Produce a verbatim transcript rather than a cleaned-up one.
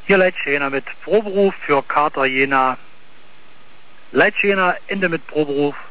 Hier Leitschäner mit Proberuf für Kater Jena. Leitschäner Ende mit Proberuf